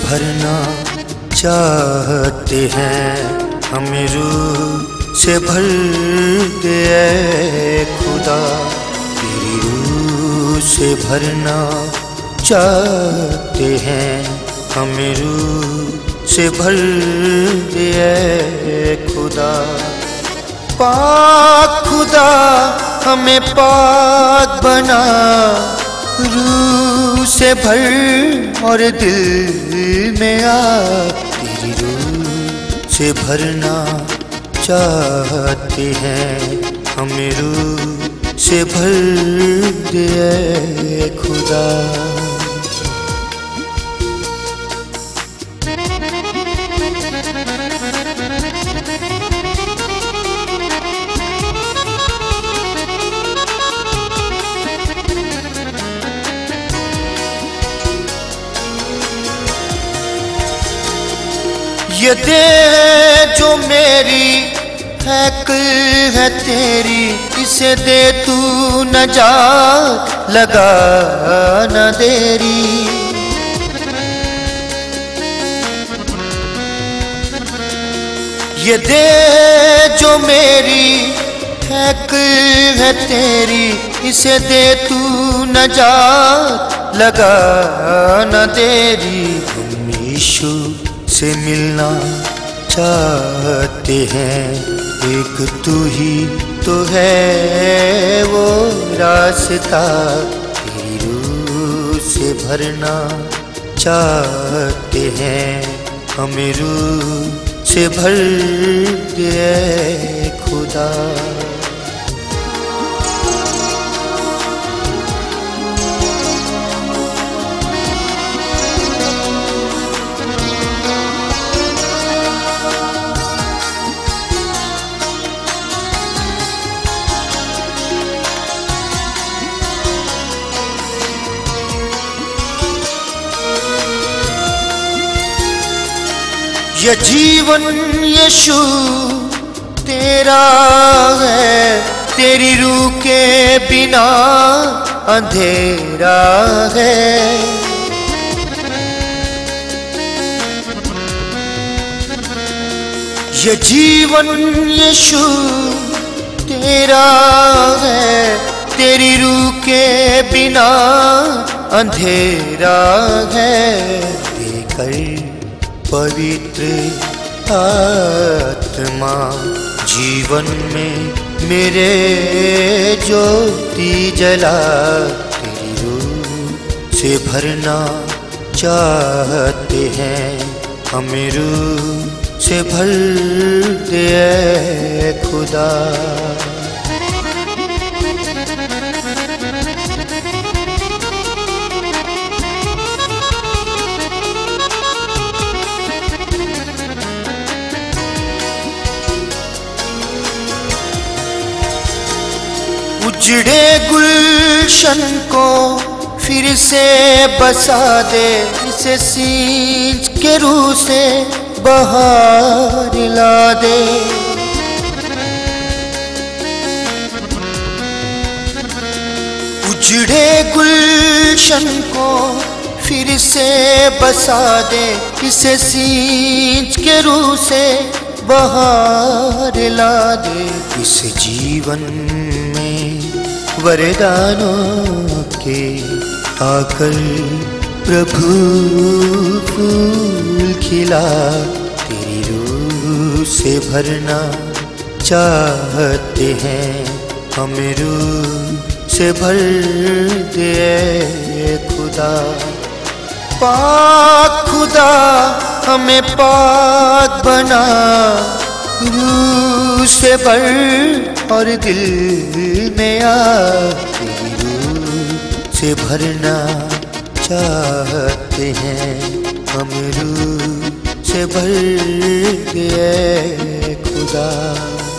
भरना चाहते हैं, हमें रूह से भर दे ऐ खुदा। तेरी रूह से भरना चाहते हैं, हमें रूह से भर दे ऐ खुदा। पाक खुदा हमें पाक बना, रूह से भर और दिल में आ। तेरी रूह से भरना चाहते हैं, हमें रूह से भर दे ऐ खुदा। ये दे जो मेरी हैक है तेरी, इसे दे तू नजात लगा न देरी। ये दे जो मेरी हैक है तेरी, इसे दे तू नजात लगा न देरी। हम यीशु से मिलना चाहते हैं, एक तू ही तो है वो रास्ता। तेरी रूह से भरना चाहते हैं, हमें रूह से भर दे ऐ खुदा। ये जीवन यीशु तेरा है, तेरी रूह के बिना अंधेरा है। ये जीवन यीशु तेरा है, तेरी रूह के बिना अंधेरा है। देकर पवित्र आत्मा जीवन में मेरे ज्योति जला। तेरी रूह से भरना चाहते हैं, हमें रूह से भर दे ऐ खुदा। उजड़े गुलशन को फिर से बसा दे, इसे सींच के रूह से बाहर ला दे। उजड़े गुलशन को फिर से बसा दे, इसे सींच के रूह से बाहर ला दे। इस जीवन में वरदानों के आकर प्रभु फूल खिला। तेरी रूह से भरना चाहते हैं, हमें रूह से भर दे ऐ खुदा। पाक खुदा हमें पाक बना, रूह से भर और दिल में आ। तेरी रूह से भरना चाहते हैं, हम रूह से भर दे खुदा।